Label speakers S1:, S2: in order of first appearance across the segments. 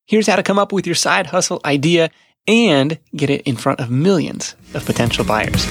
S1: Here's how to come up with your side hustle idea and get it in front of millions of potential buyers.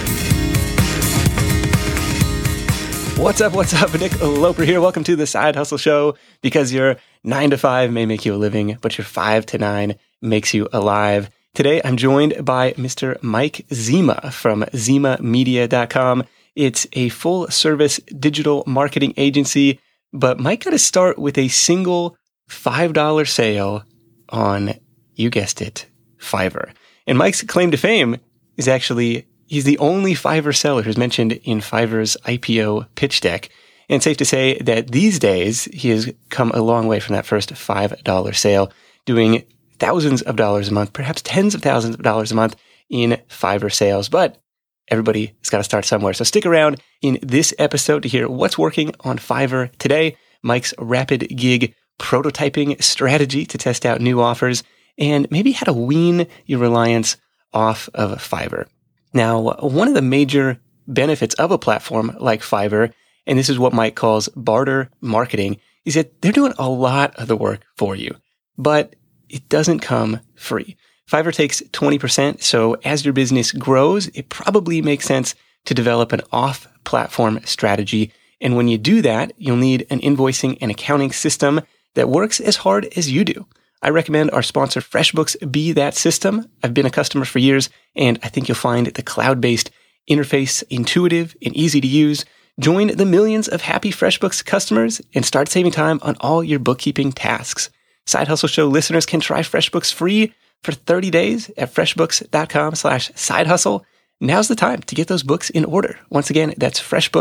S1: What's up? Nick Loper here. Welcome to the Side Hustle Show. Because your 9 to 5 may make you a living, but your 5 to 9 makes you alive. Today, I'm joined by Mr. Mike Zima from zimamedia.com. It's a full-service digital marketing agency, but Mike got to start with a single $5 sale on, you guessed it, Fiverr. And Mike's claim to fame is actually he's the only Fiverr seller who's mentioned in Fiverr's IPO pitch deck. And it's safe to say that these days, he has come a long way from that first $5 sale, doing thousands of dollars a month, perhaps tens of thousands of dollars a month in Fiverr sales. But everybody has got to start somewhere. So stick around in this episode to hear what's working on Fiverr today, Mike's rapid gig prototyping strategy to test out new offers, and maybe how to wean your reliance off of Fiverr. Now, one of the major benefits of a platform like Fiverr, and this is what Mike calls barter marketing, is that they're doing a lot of the work for you, but it doesn't come free. Fiverr takes 20%, so as your business grows, it probably makes sense to develop an off-platform strategy. And when you do that, you'll need an invoicing and accounting system that works as hard as you do. I recommend our sponsor FreshBooks be that system. I've been a customer for years, and I think you'll find the cloud-based interface intuitive and easy to use. Join the millions of happy FreshBooks customers and start saving time on all your bookkeeping tasks. Side Hustle Show listeners can try FreshBooks free for 30 days at freshbooks.com/sidehustle. Now's the time to get those books in order. Once again, that's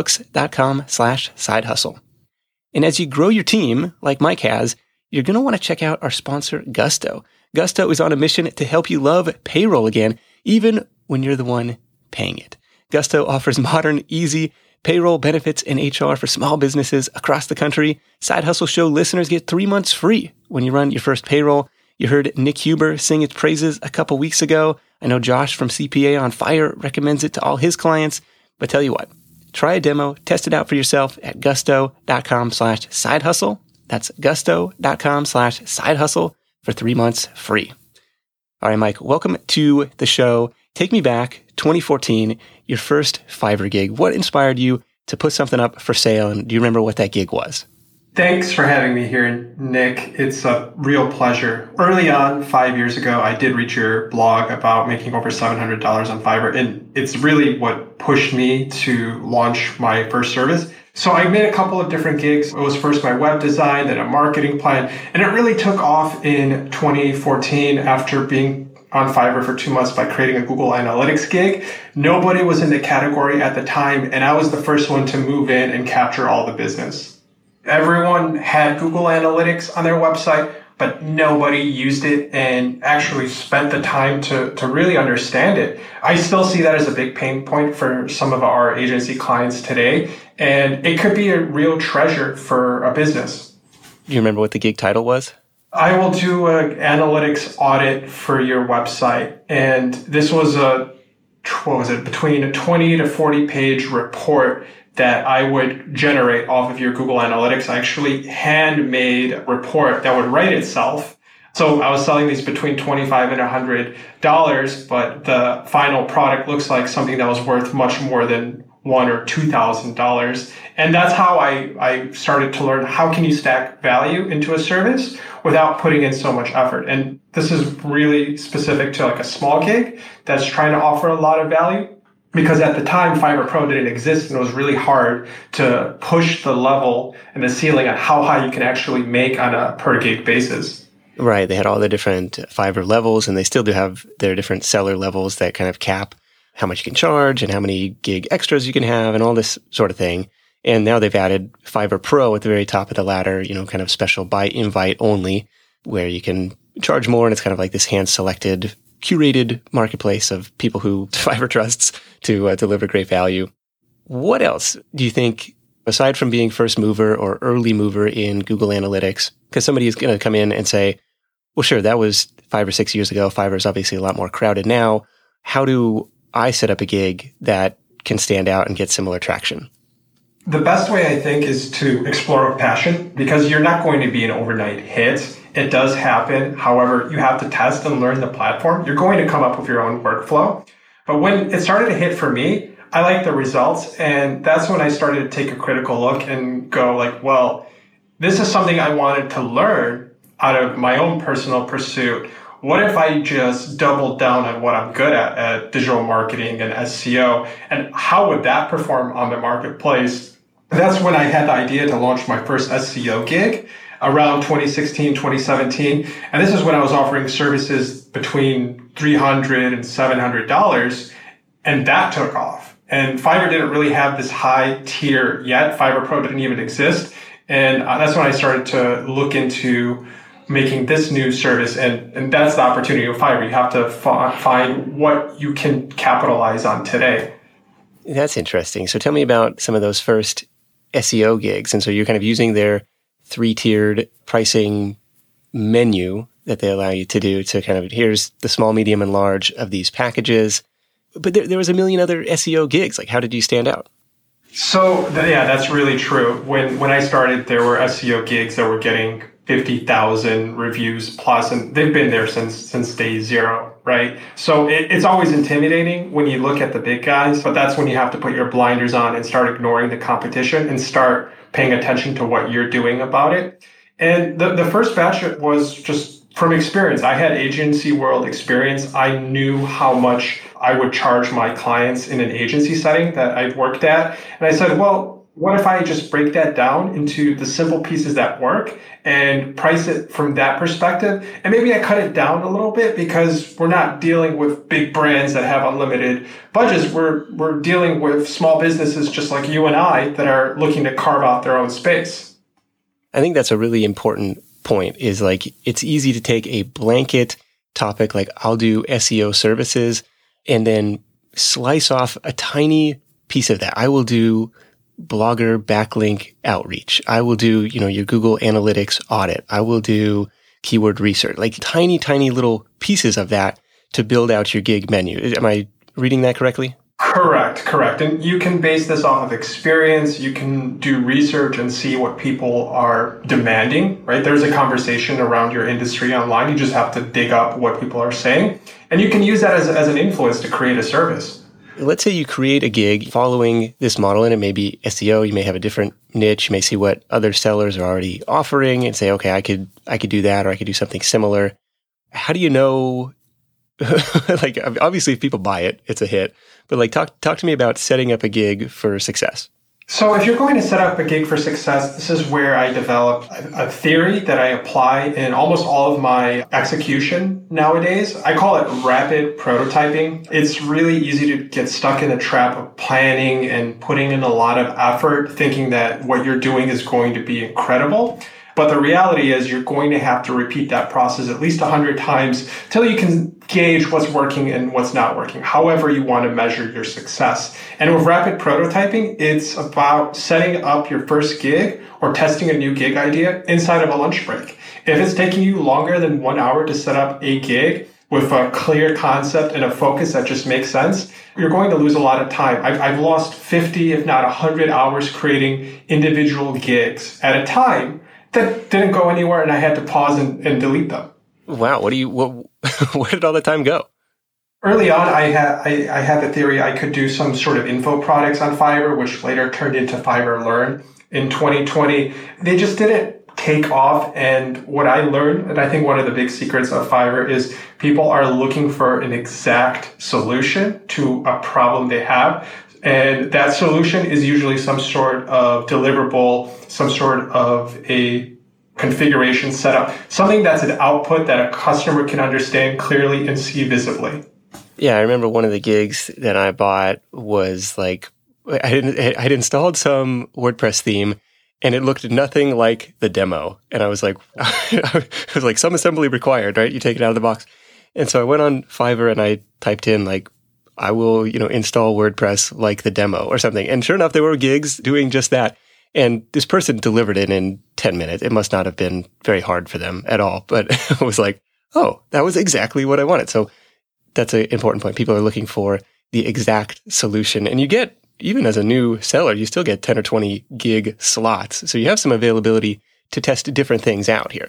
S1: freshbooks.com/sidehustle. And as you grow your team, like Mike has, you're going to want to check out our sponsor, Gusto. Gusto is on a mission to help you love payroll again, even when you're the one paying it. Gusto offers modern, easy payroll benefits and HR for small businesses across the country. Side Hustle Show listeners get 3 months free when you run your first payroll. You heard Nick Huber sing its praises a couple weeks ago. I know Josh from CPA on Fire recommends it to all his clients. But tell you what, try a demo, test it out for yourself at gusto.com/sidehustle. That's gusto.com/sidehustle for 3 months free. All right, Mike, welcome to the show. Take me back, 2014, your first Fiverr gig. What inspired you to put something up for sale? And do you remember what that gig was?
S2: Thanks for having me here, Nick. It's a real pleasure. Early on, 5 years ago, I did read your blog about making over $700 on Fiverr, and it's really what pushed me to launch my first service. So I made a couple of different gigs. It was first my web design, then a marketing plan, and it really took off in 2014 after being on Fiverr for 2 months by creating a Google Analytics gig. Nobody was in the category at the time, and I was the first one to move in and capture all the business. Everyone had Google Analytics on their website, but nobody used it and actually spent the time to really understand it. I still see that as a big pain point for some of our agency clients today, and it could be a real treasure for a business.
S1: Do you remember what the gig title was?
S2: I will do an analytics audit for your website, and this was between a 20 to 40 page report that I would generate off of your Google Analytics. I actually handmade a report that would write itself. So I was selling these between $25 and $100, but the final product looks like something that was worth much more than $1,000 or $2,000. And that's how I started to learn how can you stack value into a service without putting in so much effort. And this is really specific to like a small gig that's trying to offer a lot of value. Because at the time, Fiverr Pro didn't exist, and it was really hard to push the level and the ceiling on how high you can actually make on a per gig basis.
S1: Right. They had all the different Fiverr levels, and they still do have their different seller levels that kind of cap how much you can charge and how many gig extras you can have and all this sort of thing. And now they've added Fiverr Pro at the very top of the ladder, kind of special by invite only, where you can charge more, and it's kind of like this hand-selected curated marketplace of people who Fiverr trusts to deliver great value. What else do you think, aside from being first mover or early mover in Google Analytics, because somebody is going to come in and say, well, sure, that was 5 or 6 years ago. Fiverr is obviously a lot more crowded now. How do I set up a gig that can stand out and get similar traction?
S2: The best way, I think, is to explore with passion, because you're not going to be an overnight hit. It does happen. However, you have to test and learn the platform. You're going to come up with your own workflow. But when it started to hit for me, I like the results. And that's when I started to take a critical look and go like, well, this is something I wanted to learn out of my own personal pursuit. What if I just doubled down on what I'm good at digital marketing and SEO? And how would that perform on the marketplace? That's when I had the idea to launch my first SEO gig around 2016, 2017. And this is when I was offering services between $300 and $700. And that took off. And Fiverr didn't really have this high tier yet. Fiverr Pro didn't even exist. And that's when I started to look into making this new service. And that's the opportunity of Fiverr. You have to find what you can capitalize on today.
S1: That's interesting. So tell me about some of those first SEO gigs. And so you're kind of using their 3-tiered pricing menu that they allow you to do to kind of, here's the small, medium, and large of these packages. But there was a million other SEO gigs. Like, how did you stand out?
S2: So, yeah, that's really true. When I started, there were SEO gigs that were getting 50,000 reviews plus, and they've been there since day zero, right? So it's always intimidating when you look at the big guys, but that's when you have to put your blinders on and start ignoring the competition and start paying attention to what you're doing about it. And the first batch was just from experience. I had agency world experience. I knew how much I would charge my clients in an agency setting that I've worked at. And I said, well, what if I just break that down into the simple pieces that work and price it from that perspective? And maybe I cut it down a little bit because we're not dealing with big brands that have unlimited budgets. We're dealing with small businesses just like you and I that are looking to carve out their own space.
S1: I think that's a really important point, is like, it's easy to take a blanket topic like I'll do SEO services and then slice off a tiny piece of that. I will do Blogger backlink outreach. I will do, your Google Analytics audit. I will do keyword research, like tiny, tiny little pieces of that to build out your gig menu. Am I reading that correctly?
S2: Correct. And you can base this off of experience. You can do research and see what people are demanding, right? There's a conversation around your industry online. You just have to dig up what people are saying. And you can use that as an influence to create a service.
S1: Let's say you create a gig following this model, and it may be SEO. You may have a different niche. You may see what other sellers are already offering and say, okay, I could do that, or I could do something similar. How do you know? Like, obviously, if people buy it, it's a hit. But like, talk to me about setting up a gig for success.
S2: So if you're going to set up a gig for success, this is where I develop a theory that I apply in almost all of my execution nowadays. I call it rapid prototyping. It's really easy to get stuck in the trap of planning and putting in a lot of effort, thinking that what you're doing is going to be incredible. But the reality is you're going to have to repeat that process at least 100 times till you can gauge what's working and what's not working, however you want to measure your success. And with rapid prototyping, it's about setting up your first gig or testing a new gig idea inside of a lunch break. If it's taking you longer than 1 hour to set up a gig with a clear concept and a focus that just makes sense, you're going to lose a lot of time. I've lost 50, if not 100 hours creating individual gigs at a time that didn't go anywhere, and I had to pause and delete them.
S1: Wow, where did all the time go?
S2: Early on, I had the theory I could do some sort of info products on Fiverr, which later turned into Fiverr Learn in 2020. They just didn't take off. And what I learned, and I think one of the big secrets of Fiverr, is people are looking for an exact solution to a problem they have. And that solution is usually some sort of deliverable, some sort of a configuration setup, something that's an output that a customer can understand clearly and see visibly.
S1: Yeah, I remember one of the gigs that I bought was like, I'd installed some WordPress theme and it looked nothing like the demo. And I was like, it was like some assembly required, right? You take it out of the box. And so I went on Fiverr and I typed in like, I will, install WordPress like the demo or something. And sure enough, there were gigs doing just that. And this person delivered it in 10 minutes. It must not have been very hard for them at all. But it was like, oh, that was exactly what I wanted. So that's an important point. People are looking for the exact solution. And you get, even as a new seller, you still get 10 or 20 gig slots. So you have some availability to test different things out here.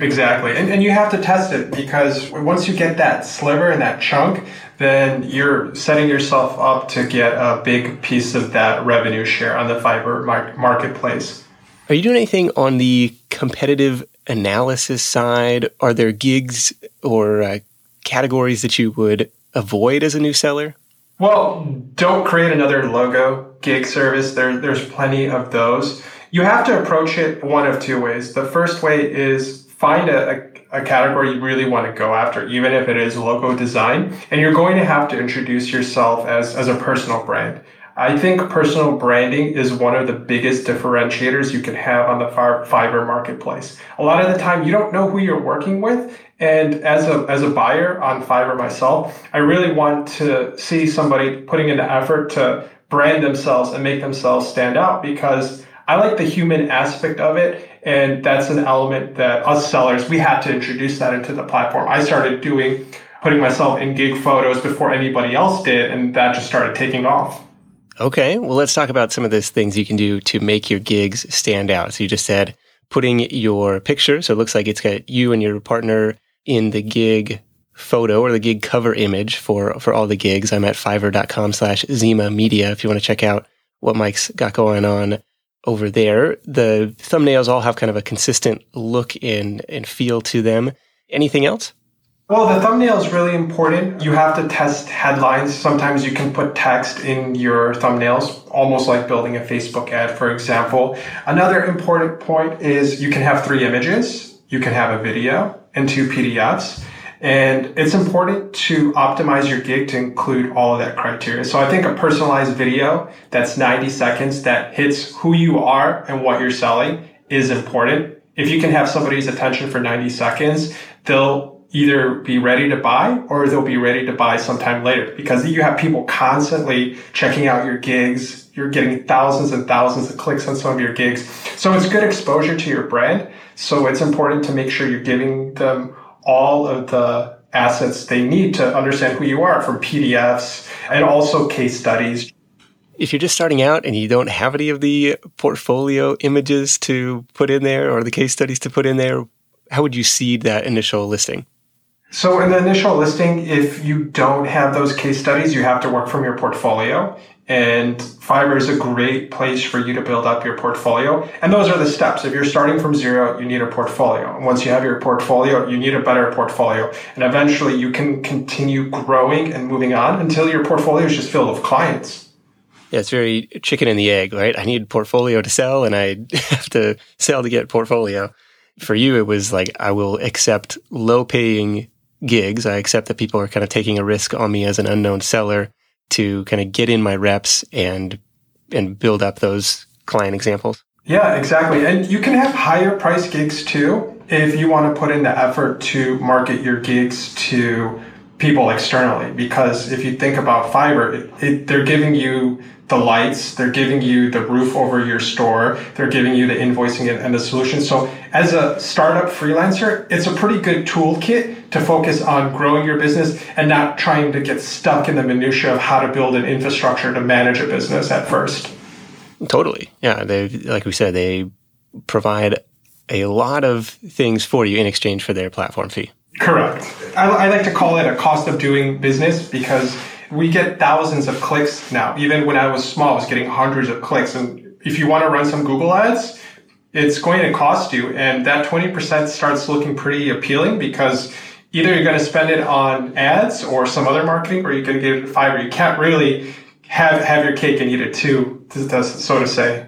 S2: Exactly. And you have to test it because once you get that sliver and that chunk, then you're setting yourself up to get a big piece of that revenue share on the Fiverr marketplace.
S1: Are you doing anything on the competitive analysis side? Are there gigs or categories that you would avoid as a new seller?
S2: Well, don't create another logo gig service. There's plenty of those. You have to approach it one of two ways. The first way is find a category you really want to go after, even if it is logo design. And you're going to have to introduce yourself as a personal brand. I think personal branding is one of the biggest differentiators you can have on the Fiverr marketplace. A lot of the time, you don't know who you're working with. And as a buyer on Fiverr myself, I really want to see somebody putting in the effort to brand themselves and make themselves stand out because I like the human aspect of it. And that's an element that us sellers, we had to introduce that into the platform. I started putting myself in gig photos before anybody else did, and that just started taking off.
S1: Okay, well, let's talk about some of those things you can do to make your gigs stand out. So you just said putting your picture, so it looks like it's got you and your partner in the gig photo or the gig cover image for all the gigs. I'm at fiverr.com/Zima Media if you want to check out what Mike's got going on over there. The thumbnails all have kind of a consistent look and feel to them. Anything else?
S2: Well, the thumbnail is really important. You have to test headlines. Sometimes you can put text in your thumbnails, almost like building a Facebook ad, for example. Another important point is you can have 3 images. You can have a video and 2 PDFs. And it's important to optimize your gig to include all of that criteria. So I think a personalized video that's 90 seconds that hits who you are and what you're selling is important. If you can have somebody's attention for 90 seconds, they'll either be ready to buy or they'll be ready to buy sometime later because you have people constantly checking out your gigs. You're getting thousands and thousands of clicks on some of your gigs. So it's good exposure to your brand. So it's important to make sure you're giving them all of the assets they need to understand who you are, from PDFs and also case studies.
S1: If you're just starting out and you don't have any of the portfolio images to put in there or the case studies to put in there, how would you seed that initial listing?
S2: So in the initial listing, if you don't have those case studies, you have to work from your portfolio. And Fiverr is a great place for you to build up your portfolio. And those are the steps. If you're starting from zero, you need a portfolio. And once you have your portfolio, you need a better portfolio. And eventually you can continue growing and moving on until your portfolio is just filled with clients.
S1: Yeah, it's very chicken and the egg, right? I need portfolio to sell and I have to sell to get portfolio. For you, it was like, I will accept low-paying gigs. I accept that people are kind of taking a risk on me as an unknown seller to kind of get in my reps and build up those client examples.
S2: Yeah, exactly. And you can have higher price gigs too if you want to put in the effort to market your gigs to people externally. Because if you think about Fiverr, they're giving you the lights, they're giving you the roof over your store, they're giving you the invoicing and the solution. So as a startup freelancer, it's a pretty good toolkit to focus on growing your business and not trying to get stuck in the minutia of how to build an infrastructure to manage a business at first.
S1: Totally. Yeah. They, like we said, they provide a lot of things for you in exchange for their platform fee.
S2: Correct. I like to call it a cost of doing business because we get thousands of clicks now. Even when I was small, I was getting hundreds of clicks. And if you want to run some Google ads, it's going to cost you. And that 20% starts looking pretty appealing because either you're going to spend it on ads or some other marketing, or you're going to get it at Fiverr. You can't really have your cake and eat it too, so to say.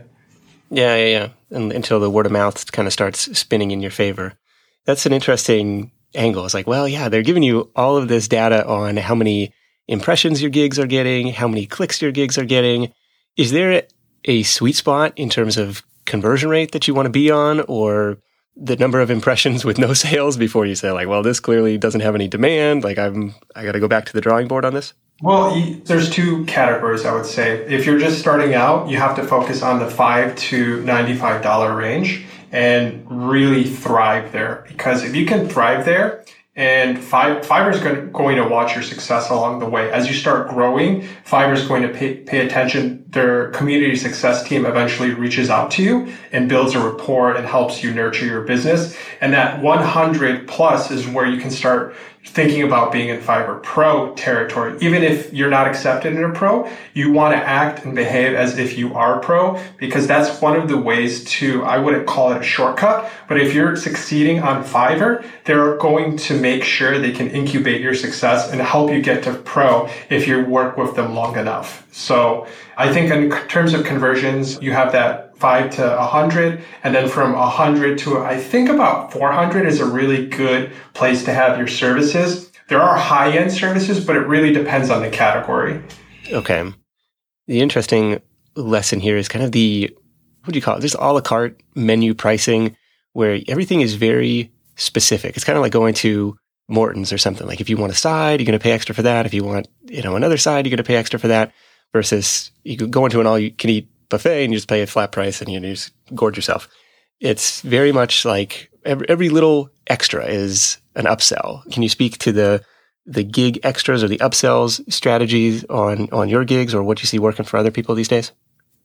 S1: Yeah. And until the word of mouth kind of starts spinning in your favor. That's an interesting angle. It's like, well, yeah, they're giving you all of this data on how many impressions your gigs are getting, how many clicks your gigs are getting. Is there a sweet spot in terms of conversion rate that you want to be on, or the number of impressions with no sales before you say like, well, this clearly doesn't have any demand. Like I got to go back to the drawing board on this?
S2: Well, there's 2 categories, I would say. If you're just starting out, you have to focus on the $5 to $95 range and really thrive there. Because if you can thrive there, And Fiverr is going to watch your success along the way. As you start growing, Fiverr is going to pay attention. Their community success team eventually reaches out to you and builds a rapport and helps you nurture your business. And that 100 plus is where you can start thinking about being in Fiverr Pro territory. Even if you're not accepted in a Pro, you want to act and behave as if you are Pro, because that's one of the ways to, I wouldn't call it a shortcut, but if you're succeeding on Fiverr, they're going to make sure they can incubate your success and help you get to Pro if you work with them long enough. So I think in terms of conversions, you have that 5 to 100, and then from 100 to I think about 400 is a really good place to have your services. There are high-end services, but it really depends on the category.
S1: Okay. The interesting lesson here is kind of what do you call it? There's a la carte menu pricing where everything is very specific. It's kind of like going to Morton's or something. Like if you want a side, you're going to pay extra for that. If you want, another side, you're going to pay extra for that. Versus you could go into an all-you-can-eat buffet and you just pay a flat price and you just gorge yourself. It's very much like every little extra is an upsell. Can you speak to the gig extras or the upsells strategies on your gigs or what you see working for other people these days?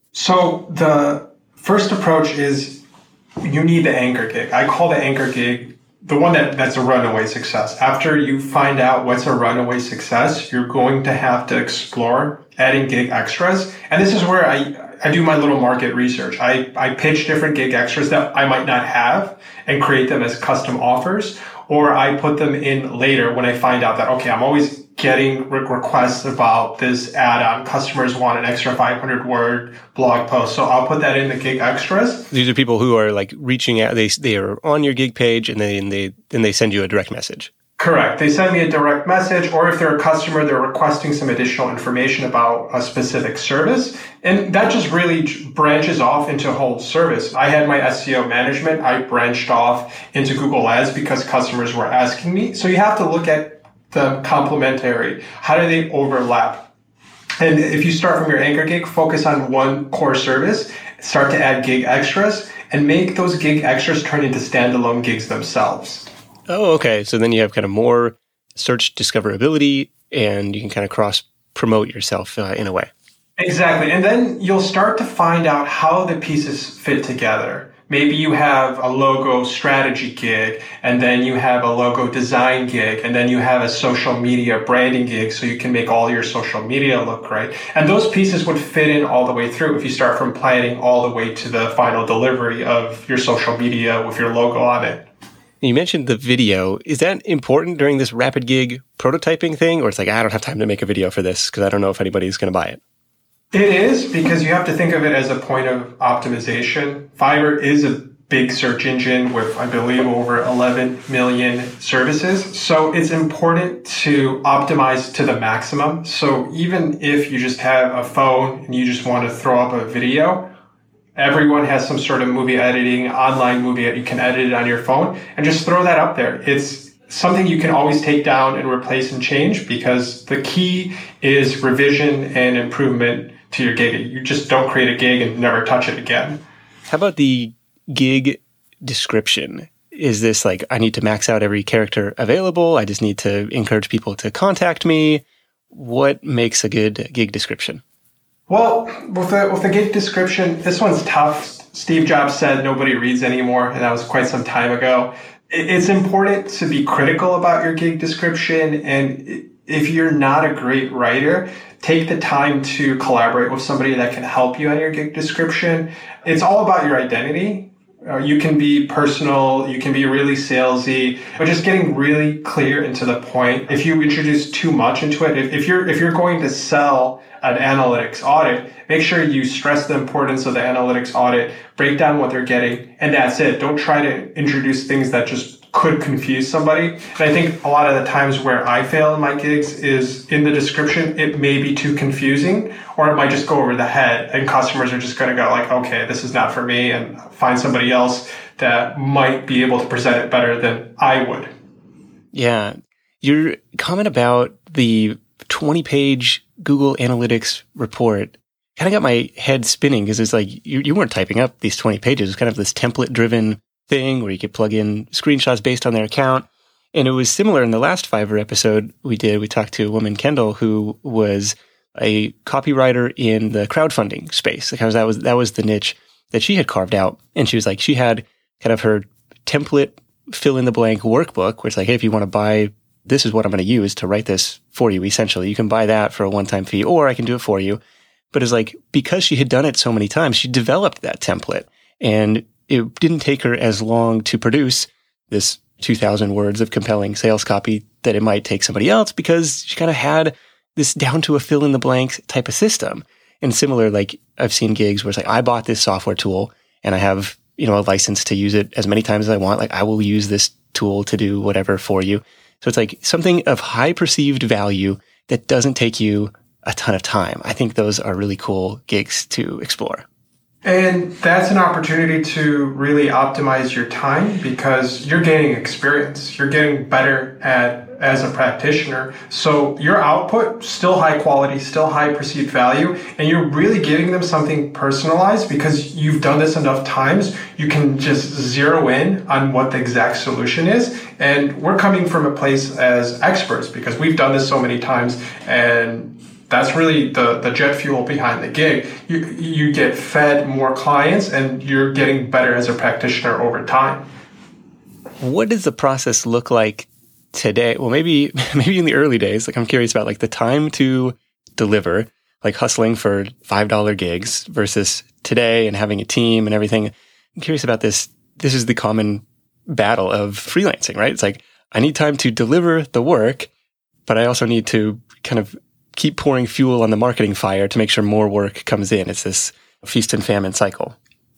S2: So the first approach is you need the anchor gig. I call the anchor gig the one that's a runaway success. After you find out what's a runaway success, you're going to have to explore adding gig extras. And this is where I do my little market research. I pitch different gig extras that I might not have and create them as custom offers, or I put them in later when I find out that, okay, I'm always getting requests about this add-on. Customers want an extra 500-word blog post, so I'll put that in the gig extras.
S1: These are people who are like reaching out. They are on your gig page, and then they send you a direct message.
S2: Correct. They send me a direct message, or if they're a customer, they're requesting some additional information about a specific service. And that just really branches off into a whole service. I had my SEO management. I branched off into Google Ads because customers were asking me. So you have to look at the complementary. How do they overlap? And if you start from your anchor gig, focus on one core service, start to add gig extras, and make those gig extras turn into standalone gigs themselves.
S1: Oh, okay. So then you have kind of more search discoverability, and you can kind of cross-promote yourself in a way.
S2: Exactly. And then you'll start to find out how the pieces fit together. Maybe you have a logo strategy gig, and then you have a logo design gig, and then you have a social media branding gig so you can make all your social media look great. And those pieces would fit in all the way through if you start from planning all the way to the final delivery of your social media with your logo on it.
S1: You mentioned the video. Is that important during this rapid gig prototyping thing? Or it's like, I don't have time to make a video for this because I don't know if anybody's going to buy it?
S2: It is, because you have to think of it as a point of optimization. Fiverr is a big search engine with, I believe, over 11 million services. So it's important to optimize to the maximum. So even if you just have a phone and you just want to throw up a video, everyone has some sort of movie editing, online movie that you can edit it on your phone and just throw that up there. It's something you can always take down and replace and change, because the key is revision and improvement to your gig. You just don't create a gig and never touch it again.
S1: How about the gig description? Is this like, I need to max out every character available? I just need to encourage people to contact me? What makes a good gig description?
S2: Well, with the gig description, this one's tough. Steve Jobs said nobody reads anymore, and that was quite some time ago. It's important to be critical about your gig description, and if you're not a great writer, take the time to collaborate with somebody that can help you on your gig description. It's all about your identity. You can be personal, you can be really salesy, but just getting really clear and to the point. If you introduce too much into it, if you're going to sell an analytics audit, make sure you stress the importance of the analytics audit, break down what they're getting, and that's it. Don't try to introduce things that just could confuse somebody. And I think a lot of the times where I fail in my gigs is in the description, it may be too confusing, or it might just go over the head and customers are just going to go like, okay, this is not for me, and find somebody else that might be able to present it better than I would. Yeah.
S1: Your comment about the 20-page Google Analytics report kind of got my head spinning, because it's like you weren't typing up these 20 pages. It was kind of this template-driven thing where you could plug in screenshots based on their account. And it was similar in the last Fiverr episode we did. We talked to a woman, Kendall, who was a copywriter in the crowdfunding space. Because that was the niche that she had carved out. And she was like, she had kind of her template fill in the blank workbook, where it's like, hey, if you want to buy, this is what I'm going to use to write this for you. Essentially, you can buy that for a one-time fee, or I can do it for you. But it's like, because she had done it so many times, she developed that template, and it didn't take her as long to produce this 2,000 words of compelling sales copy that it might take somebody else, because she kind of had this down to a fill in the blanks type of system. And similar, like I've seen gigs where it's like, I bought this software tool and I have, a license to use it as many times as I want. Like, I will use this tool to do whatever for you. So it's like something of high perceived value that doesn't take you a ton of time. I think those are really cool gigs to explore.
S2: And that's an opportunity to really optimize your time, because you're gaining experience. You're getting better as a practitioner. So your output, still high quality, still high perceived value, and you're really giving them something personalized because you've done this enough times. You can just zero in on what the exact solution is. And we're coming from a place as experts because we've done this so many times, and that's really the jet fuel behind the gig. You get fed more clients and you're getting better as a practitioner over time.
S1: What does the process look like today? Well, maybe in the early days, like I'm curious about like the time to deliver, like hustling for $5 gigs versus today and having a team and everything. I'm curious about this. This is the common battle of freelancing, right? It's like, I need time to deliver the work, but I also need to kind of keep pouring fuel on the marketing fire to make sure more work comes in. It's this feast and famine cycle.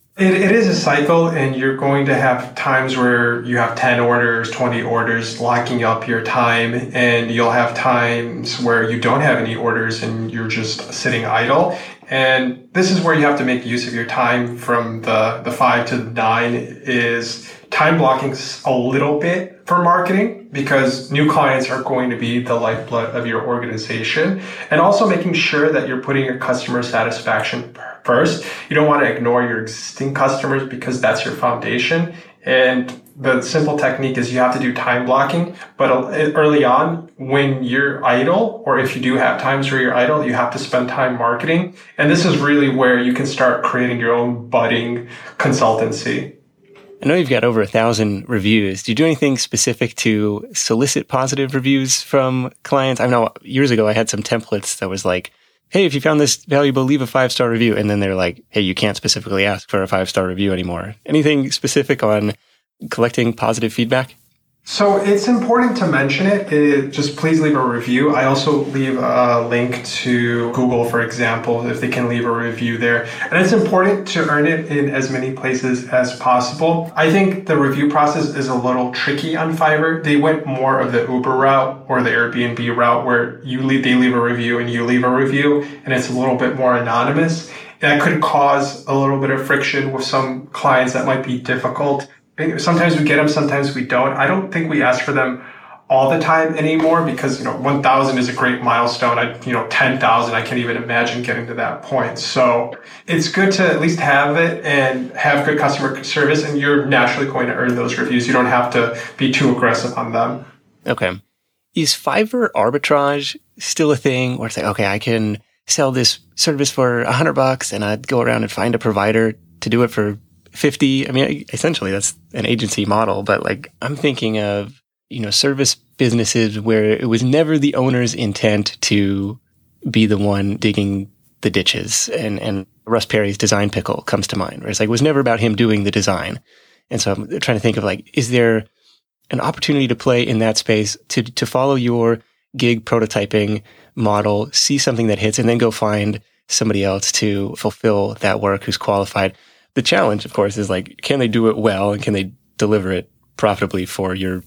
S2: It is a cycle, and you're going to have times where you have 10 orders, 20 orders locking up your time, and you'll have times where you don't have any orders and you're just sitting idle. And this is where you have to make use of your time from the 5 to the 9 is time blocking a little bit for marketing, because new clients are going to be the lifeblood of your organization, and also making sure that you're putting your customer satisfaction first. You don't want to ignore your existing customers because that's your foundation. And the simple technique is you have to do time blocking, but early on when you're idle, or if you do have times where you're idle, you have to spend time marketing. And this is really where you can start creating your own budding consultancy.
S1: I know you've got over 1,000 reviews. Do you do anything specific to solicit positive reviews from clients? I know years ago I had some templates that was like, hey, if you found this valuable, leave a 5-star review. And then they're like, hey, you can't specifically ask for a 5-star review anymore. Anything specific on collecting positive feedback?
S2: So it's important to mention it. Just please leave a review. I also leave a link to Google, for example, if they can leave a review there. And it's important to earn it in as many places as possible. I think the review process is a little tricky on Fiverr. They went more of the Uber route or the Airbnb route, where they leave a review and you leave a review, and it's a little bit more anonymous. That could cause a little bit of friction with some clients that might be difficult. Sometimes we get them, sometimes we don't. I don't think we ask for them all the time anymore, because 1,000 is a great milestone. 10,000, I can't even imagine getting to that point. So it's good to at least have it and have good customer service, and you're naturally going to earn those reviews. You don't have to be too aggressive on them.
S1: Okay. Is Fiverr arbitrage still a thing where it's like, okay, I can sell this service for $100 and I'd go around and find a provider to do it for 50? I mean, essentially that's an agency model, but like I'm thinking of, service businesses where it was never the owner's intent to be the one digging the ditches, and Russ Perry's Design Pickle comes to mind, where it's like, it was never about him doing the design. And so I'm trying to think of like, is there an opportunity to play in that space to follow your gig prototyping model, see something that hits, and then go find somebody else to fulfill that work who's qualified? The challenge, of course, is like, can they do it well, and can they deliver it profitably for your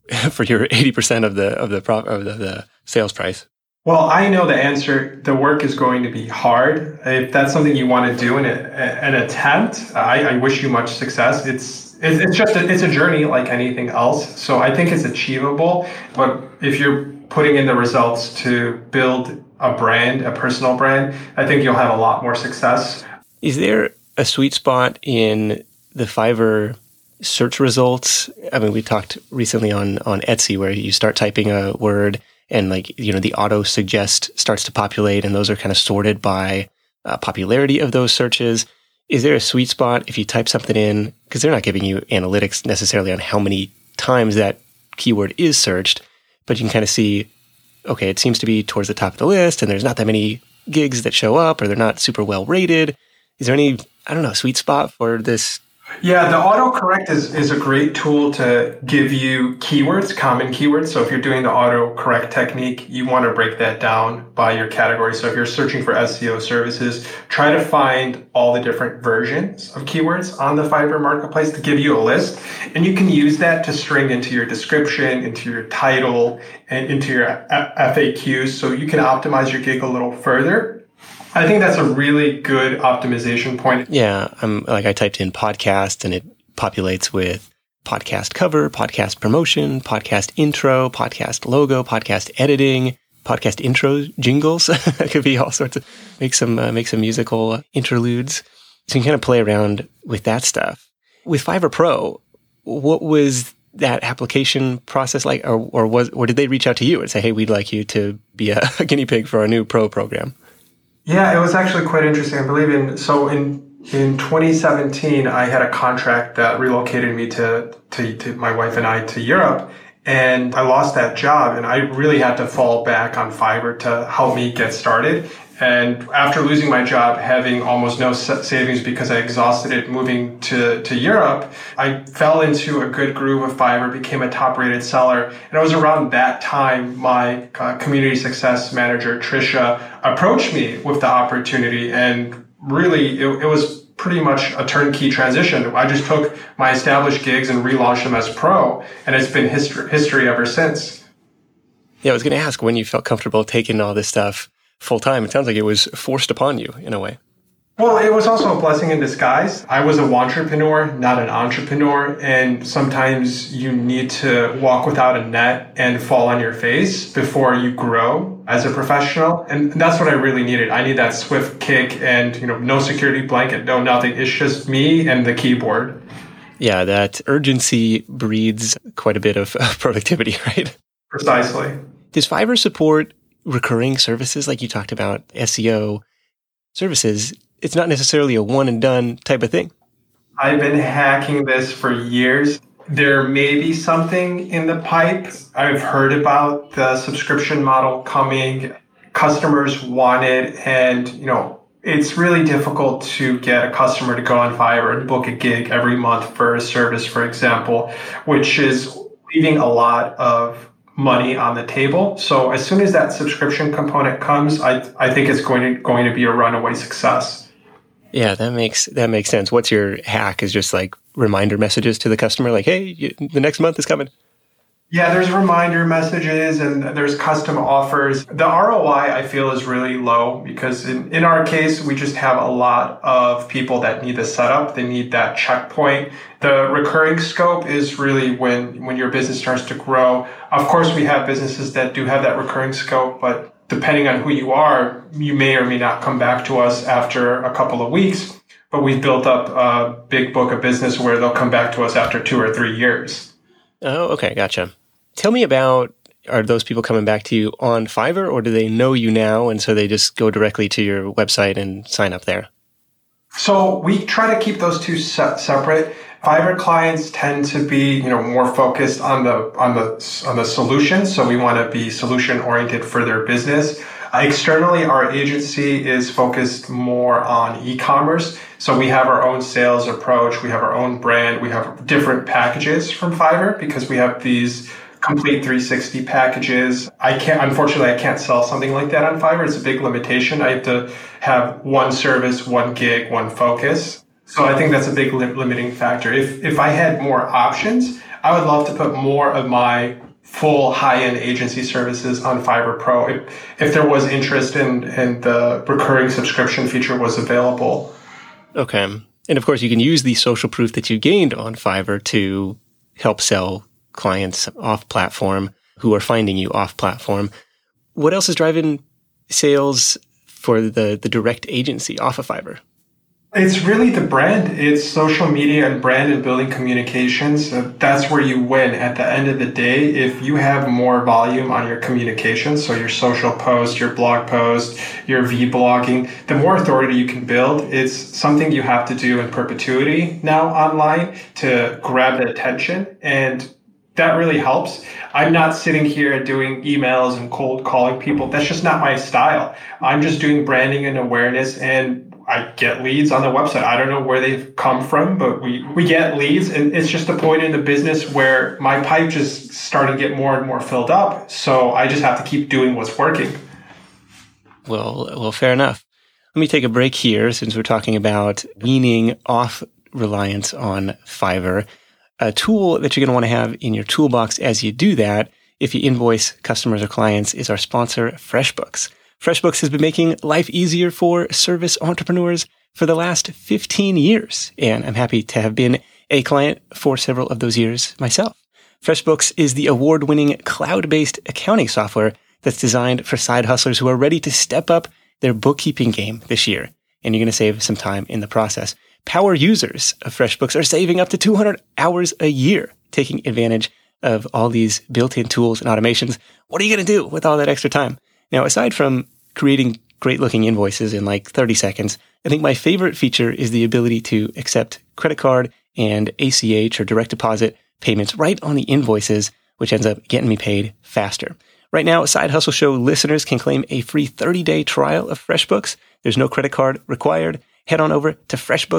S1: 80% of the sales price?
S2: Well, I know the answer. The work is going to be hard. If that's something you want to do in an attempt, I wish you much success. It's a journey like anything else. So I think it's achievable. But if you're putting in the results to build a brand, a personal brand, I think you'll have a lot more success.
S1: Is there a sweet spot in the Fiverr search results? I mean, we talked recently on Etsy where you start typing a word and the auto suggest starts to populate, and those are kind of sorted by popularity of those searches. Is there a sweet spot if you type something in, because they're not giving you analytics necessarily on how many times that keyword is searched, but you can kind of see, okay, it seems to be towards the top of the list and there's not that many gigs that show up, or they're not super well rated. Is there any, sweet spot for this?
S2: Yeah, the autocorrect is a great tool to give you keywords, common keywords. So if you're doing the autocorrect technique, you want to break that down by your category. So if you're searching for SEO services, try to find all the different versions of keywords on the Fiverr marketplace to give you a list. And you can use that to string into your description, into your title, and into your FAQs. So you can optimize your gig a little further. I think that's a really good optimization point.
S1: Yeah, I typed in podcast and it populates with podcast cover, podcast promotion, podcast intro, podcast logo, podcast editing, podcast intro jingles. It could be all sorts of make some musical interludes. So you can kind of play around with that stuff. With Fiverr Pro, what was that application process like, or did they reach out to you and say, "Hey, we'd like you to be a guinea pig for our new Pro program"?
S2: Yeah, it was actually quite interesting. I believe in 2017, I had a contract that relocated me to my wife and I to Europe, and I lost that job, and I really had to fall back on Fiverr to help me get started. And after losing my job, having almost no savings because I exhausted it moving to Europe, I fell into a good groove of Fiverr, became a top-rated seller. And it was around that time my community success manager, Trisha, approached me with the opportunity. And really, it was pretty much a turnkey transition. I just took my established gigs and relaunched them as Pro, and it's been history ever since.
S1: Yeah, I was going to ask when you felt comfortable taking all this stuff full time. It sounds like it was forced upon you in a way.
S2: Well, it was also a blessing in disguise. I was a wantrepreneur, not an entrepreneur. And sometimes you need to walk without a net and fall on your face before you grow as a professional. And that's what I really needed. I need that swift kick and, no security blanket, no nothing. It's just me and the keyboard.
S1: Yeah, that urgency breeds quite a bit of productivity, right?
S2: Precisely.
S1: Does Fiverr support recurring services like you talked about, SEO services? It's not necessarily a one and done type of thing.
S2: I've been hacking this for years. There may be something in the pipe. I've heard about the subscription model coming. Customers want it. And, it's really difficult to get a customer to go on Fiverr and book a gig every month for a service, for example, which is leaving a lot of money on the table. So as soon as that subscription component comes, I think it's going to be a runaway success.
S1: Yeah, that makes sense. What's your hack? Is just like reminder messages to the customer, like, "Hey, the next month is coming."
S2: Yeah, there's reminder messages and there's custom offers. The ROI, I feel, is really low because in our case, we just have a lot of people that need the setup. They need that checkpoint. The recurring scope is really when your business starts to grow. Of course, we have businesses that do have that recurring scope, but depending on who you are, you may or may not come back to us after a couple of weeks. But we've built up a big book of business where they'll come back to us after 2 or 3 years.
S1: Oh, okay. Gotcha. Tell me about, are those people coming back to you on Fiverr, or do they know you now and so they just go directly to your website and sign up there?
S2: So we try to keep those two separate. Fiverr clients tend to be, more focused on the solution. So we want to be solution oriented for their business. Externally, our agency is focused more on e-commerce. So we have our own sales approach. We have our own brand. We have different packages from Fiverr because we have these complete 360 packages. Unfortunately, I can't sell something like that on Fiverr. It's a big limitation. I have to have one service, one gig, one focus. So I think that's a big limiting factor. If I had more options, I would love to put more of my full high-end agency services on Fiverr Pro if there was interest and the recurring subscription feature was available.
S1: Okay. And of course, you can use the social proof that you gained on Fiverr to help sell clients off platform who are finding you off platform. What else is driving sales for the direct agency off of Fiverr?
S2: It's really the brand. It's social media and brand and building communications. That's where you win at the end of the day. If you have more volume on your communications, so your social post, your blog post, your vlogging, the more authority you can build. It's something you have to do in perpetuity now online to grab the attention. And that really helps. I'm not sitting here doing emails and cold calling people. That's just not my style. I'm just doing branding and awareness, and I get leads on the website. I don't know where they've come from, but we get leads, and it's just a point in the business where my pipe just started to get more and more filled up. So I just have to keep doing what's working.
S1: Well, fair enough. Let me take a break here since we're talking about weaning off reliance on Fiverr. A tool that you're going to want to have in your toolbox as you do that, if you invoice customers or clients, is our sponsor, FreshBooks. FreshBooks has been making life easier for service entrepreneurs for the last 15 years, and I'm happy to have been a client for several of those years myself. FreshBooks is the award-winning cloud-based accounting software that's designed for side hustlers who are ready to step up their bookkeeping game this year, and you're going to save some time in the process. Power users of FreshBooks are saving up to 200 hours a year, taking advantage of all these built-in tools and automations. What are you going to do with all that extra time? Now, aside from creating great-looking invoices in like 30 seconds, I think my favorite feature is the ability to accept credit card and ACH or direct deposit payments right on the invoices, which ends up getting me paid faster. Right now, Side Hustle Show listeners can claim a free 30-day trial of FreshBooks. There's no credit card required. Head on over to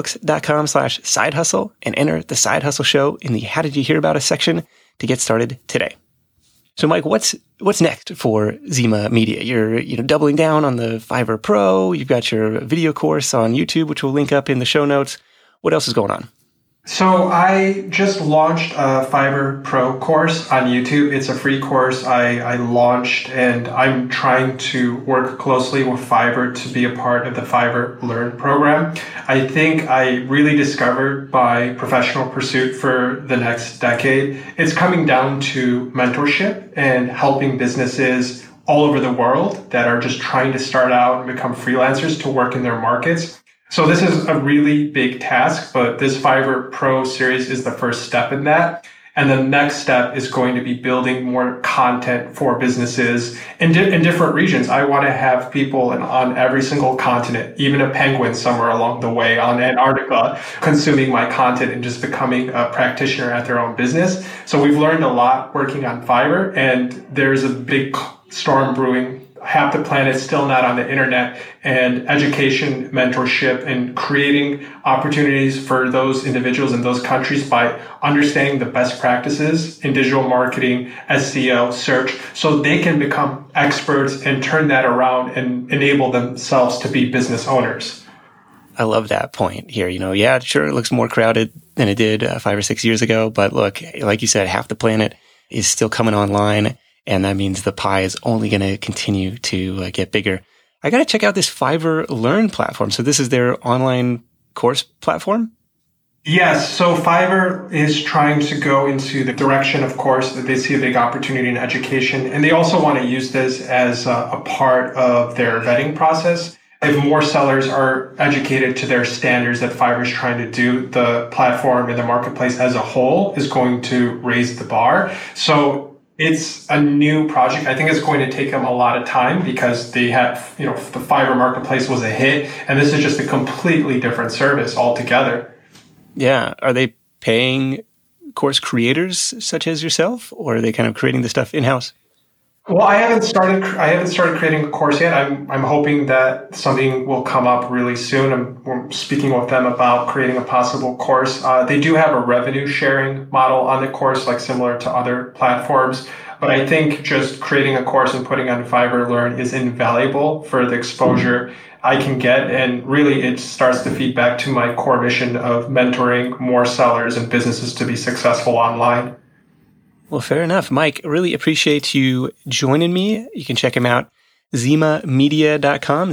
S1: freshbooks.com/sidehustle and enter the Side Hustle Show in the How Did You Hear About Us section to get started today. So, Mike, what's next for Zima Media? You're doubling down on the Fiverr Pro. You've got your video course on YouTube, which we'll link up in the show notes. What else is going on?
S2: So I just launched a Fiverr Pro course on YouTube. It's a free course I launched, and I'm trying to work closely with Fiverr to be a part of the Fiverr Learn program. I think I really discovered my professional pursuit for the next decade. It's coming down to mentorship and helping businesses all over the world that are just trying to start out and become freelancers to work in their markets. So this is a really big task, but this Fiverr Pro series is the first step in that. And the next step is going to be building more content for businesses in different regions. I want to have people on every single continent, even a penguin somewhere along the way on Antarctica, consuming my content and just becoming a practitioner at their own business. So we've learned a lot working on Fiverr, and there's a big storm brewing. Half the planet's still not on the internet, and education, mentorship, and creating opportunities for those individuals in those countries by understanding the best practices in digital marketing, SEO, search, so they can become experts and turn that around and enable themselves to be business owners.
S1: I love that point here. Yeah, sure, it looks more crowded than it did 5 or 6 years ago, but look, like you said, half the planet is still coming online. And that means the pie is only going to continue to get bigger. I got to check out this Fiverr Learn platform. So this is their online course platform?
S2: Yes. So Fiverr is trying to go into the direction, of course, that they see a big opportunity in education. And they also want to use this as a part of their vetting process. If more sellers are educated to their standards that Fiverr is trying to do, the platform and the marketplace as a whole is going to raise the bar. So it's a new project. I think it's going to take them a lot of time because they have, the Fiverr marketplace was a hit, and this is just a completely different service altogether.
S1: Yeah. Are they paying course creators such as yourself, or are they kind of creating the stuff in-house?
S2: Well, I haven't started creating a course yet. I'm hoping that something will come up really soon. I'm speaking with them about creating a possible course. They do have a revenue sharing model on the course, like similar to other platforms. But I think just creating a course and putting on Fiverr Learn is invaluable for the exposure I can get. And really, it starts to feed back to my core mission of mentoring more sellers and businesses to be successful online.
S1: Well, fair enough. Mike, really appreciate you joining me. You can check him out, zimamedia.com,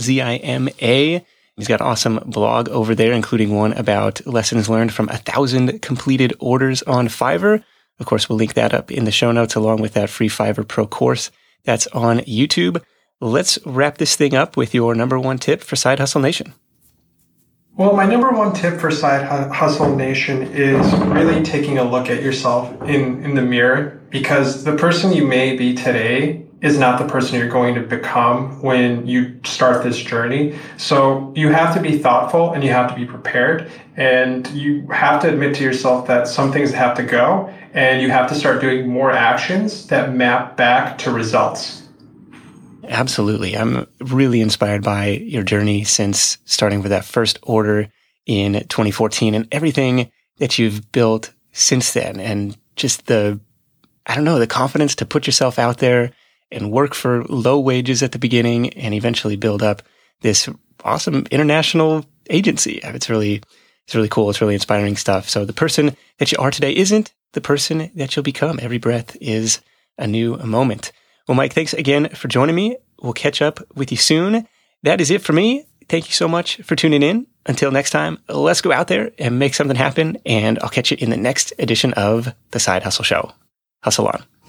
S1: ZIMA. He's got an awesome blog over there, including one about lessons learned from 1,000 completed orders on Fiverr. Of course, we'll link that up in the show notes along with that free Fiverr Pro course that's on YouTube. Let's wrap this thing up with your number one tip for Side Hustle Nation.
S2: Well, my number one tip for Side Hustle Nation is really taking a look at yourself in the mirror, because the person you may be today is not the person you're going to become when you start this journey. So you have to be thoughtful and you have to be prepared, and you have to admit to yourself that some things have to go, and you have to start doing more actions that map back to results.
S1: Absolutely. I'm really inspired by your journey since starting with that first order in 2014 and everything that you've built since then. And just the confidence to put yourself out there and work for low wages at the beginning and eventually build up this awesome international agency. It's really cool. It's really inspiring stuff. So the person that you are today isn't the person that you'll become. Every breath is a new moment. Well, Mike, thanks again for joining me. We'll catch up with you soon. That is it for me. Thank you so much for tuning in. Until next time, let's go out there and make something happen, and I'll catch you in the next edition of The Side Hustle Show. Hustle on.